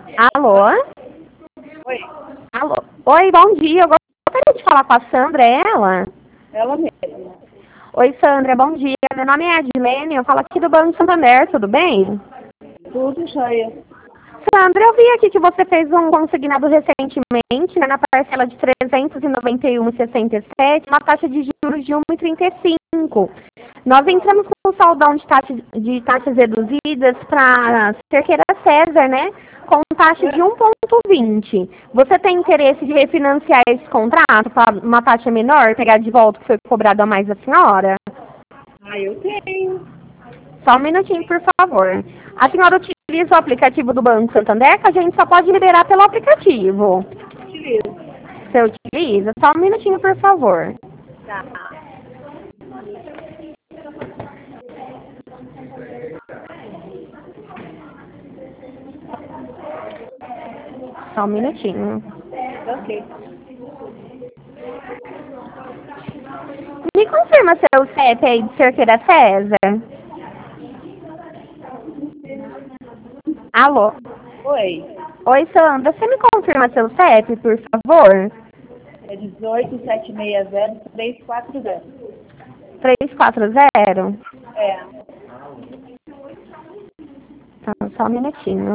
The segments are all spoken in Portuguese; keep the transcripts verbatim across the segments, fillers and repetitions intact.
Alô? Oi, Alô? Oi, bom dia. Eu gostaria de falar com a Sandra, é ela? ela mesma. Oi, Sandra, bom dia. Meu nome é Adilene, eu falo aqui do Banco Santander, tudo bem? Tudo jóia. Sandra, eu vi aqui que você fez um consignado recentemente, né, na parcela de trezentos e noventa e um vírgula sessenta e sete, uma taxa de juros de um vírgula trinta e cinco. Nós entramos com um saldão de, taxa, de taxas reduzidas para Cerqueira César, né, com taxa de um vírgula vinte. Você tem interesse de refinanciar esse contrato para uma taxa menor, pegar de volta o que foi cobrado a mais da senhora? Ah, eu tenho. Só um minutinho, por favor. A senhora utiliza o aplicativo do Banco Santander, que a gente só pode liberar pelo aplicativo. Utilizo. Você utiliza? Só um minutinho, por favor. Tá. Só um minutinho. Ok. Me confirma seu C E P aí de Cerqueira César? Alô? Oi. Oi, Sandra. Você me confirma seu C E P, por favor? É dezoito sete seis zero três quatro zero. três quatro zero? É. Tá, só um minutinho.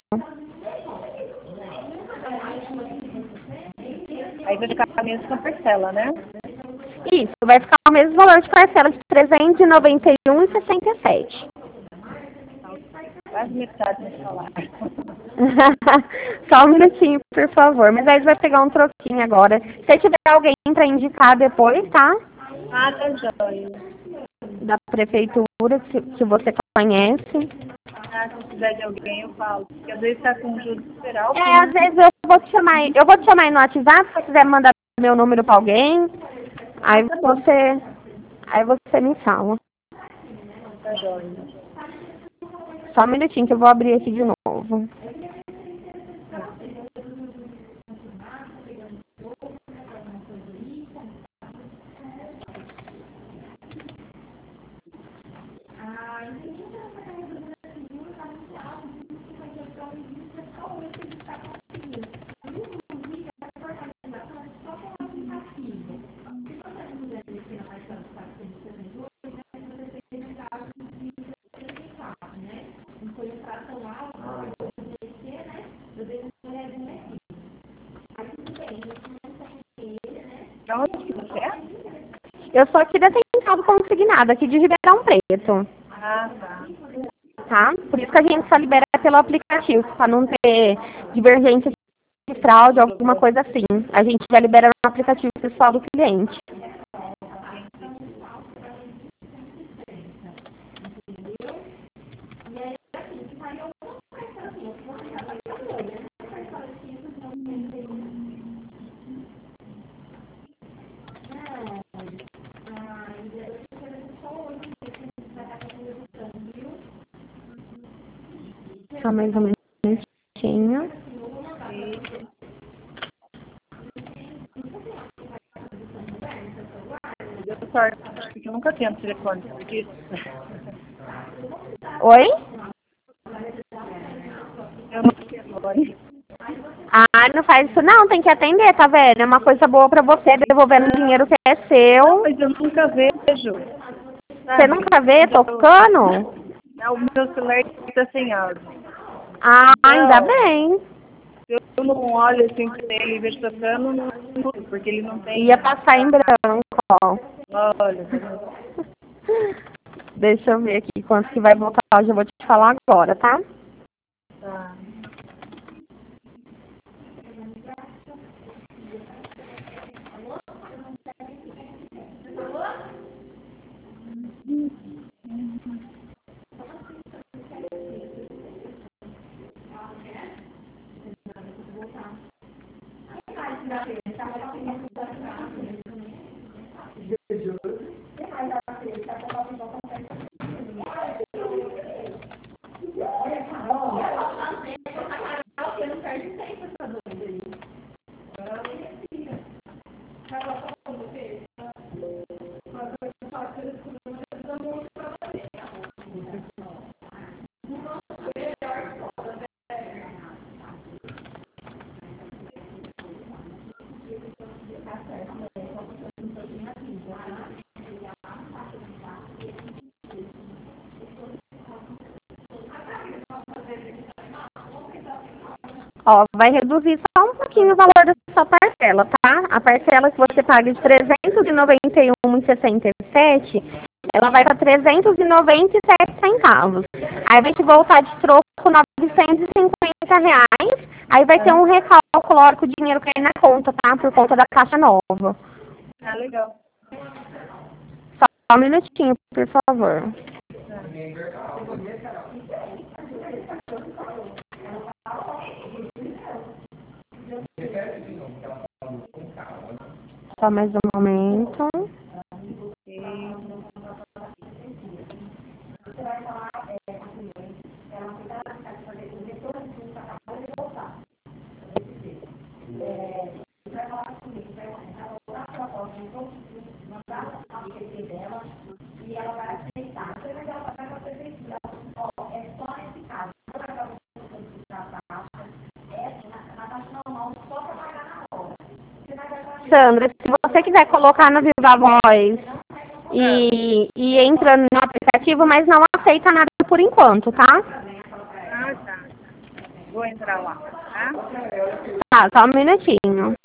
Aí vai ficar a mesma parcela, né? Isso, vai ficar o mesmo valor de parcela de trezentos e noventa e um vírgula sessenta e sete. Quase metade do salário. Só um minutinho, por favor. Mas aí você vai pegar um troquinho agora. Se tiver alguém para indicar depois, tá? Ah, tá jóia. Da prefeitura, que, que você conhece. Ah, se precisar de alguém, eu falo. Porque às vezes tá com juros super altos, É, né? às vezes eu vou te chamar, eu vou te chamar aí no WhatsApp, se você quiser mandar meu número para alguém. Aí Tá bom. você, aí você me fala. Tá jóia. Só um minutinho que eu vou abrir aqui de novo. Da onde que você é? Eu sou aqui da Central Consignado, aqui de Ribeirão Preto. Ah, tá. Tá? Por isso que a gente só libera pelo aplicativo, para não ter divergência de fraude, alguma coisa assim. A gente já libera no aplicativo pessoal do cliente. Só mais um minutinho. Deu sorte, porque eu nunca tenho telefone, porque Oi? eu não tenho telefone. Ah, não faz isso não, tem que atender, tá vendo? É uma coisa boa pra você, devolvendo dinheiro que é Não, seu. mas eu nunca vejo, Você sabe? nunca vê Quando eu, tocando? não, o meu celular está sem áudio. Ah, ainda Então, bem. se eu não olho assim pra ele e vejo tocando, não escuto, porque ele não Ia tem. passar em branco, ó. Olha, tá vendo? Deixa eu ver aqui quanto que vai voltar, eu já vou te falar agora, tá? Tá. Ó, vai reduzir só um pouquinho o valor da sua parcela, tá? A parcela que você paga de trezentos e noventa e um reais e sessenta e sete centavos, ela vai para trezentos e noventa e sete centavos. Aí vai te voltar de troco novecentos e cinquenta reais. Aí vai ter um recálculo a hora que o dinheiro cair na conta, tá? Por conta da caixa nova. Ah, legal. Só um minutinho, por favor. Só mais um momento. Sandra, se você quiser colocar no Viva Voz e, e entra no aplicativo, mas não aceita nada por enquanto, tá? Ah, tá. Vou entrar lá, tá? Tá, só um minutinho.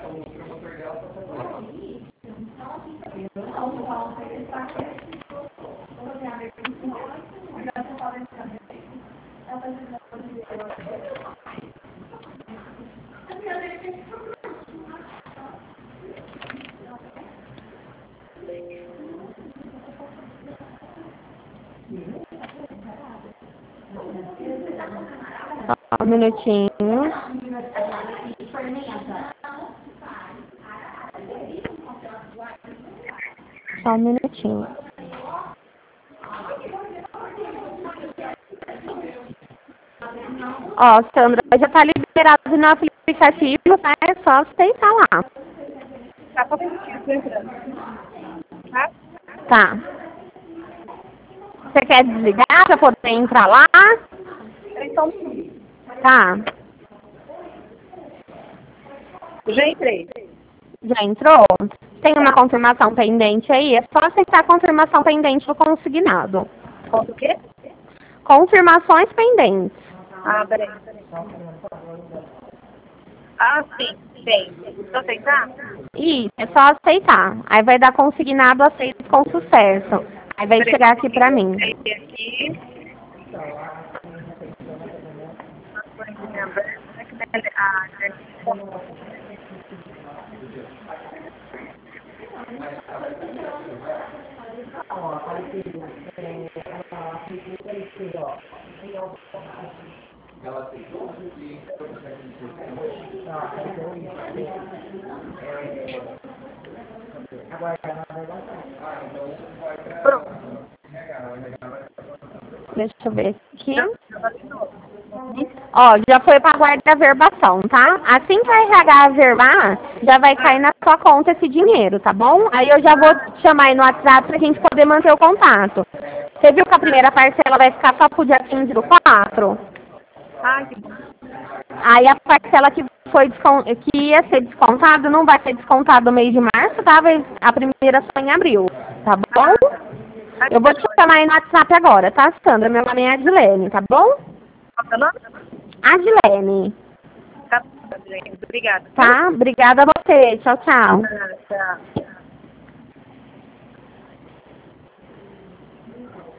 Só um minutinho. Só um minutinho. Ó, Sandra, já tá liberado no aplicativo, tá? É só aceitar lá. Tá com o entrando. Tá? Tá. Você quer desligar pra poder entrar lá? Então, Tá. já entrei. Já entrou? Tem uma confirmação pendente aí? É só aceitar a confirmação pendente do consignado. Conta o quê? Confirmações pendentes. Ah, peraí. Ah, sim. Tem. Só aceitar? Isso, é só aceitar. Aí vai dar consignado aceito com sucesso. Aí vai Peraí. chegar aqui pra mim. Entrei aqui. Ah, Deixa eu ver aqui. Ó, já foi pra guarda verbação, tá? Assim que a R H averbar, já vai cair na sua conta esse dinheiro, tá bom? Aí eu já vou te chamar aí no WhatsApp pra gente poder manter o contato. Você viu que a primeira parcela vai ficar só pro dia quinze do quatro? Ah, que bom. Aí a parcela que foi descon... que ia ser descontada não vai ser descontada no mês de março, tá? Vai... A primeira só em abril, tá bom? Eu vou te chamar aí no WhatsApp agora, tá, Sandra? Meu nome é Adilene, tá bom? Qual é o nome? Adilene. Tá, Adilene. Obrigada. Tá? Obrigada a você. Tchau, tchau. Ah, tchau.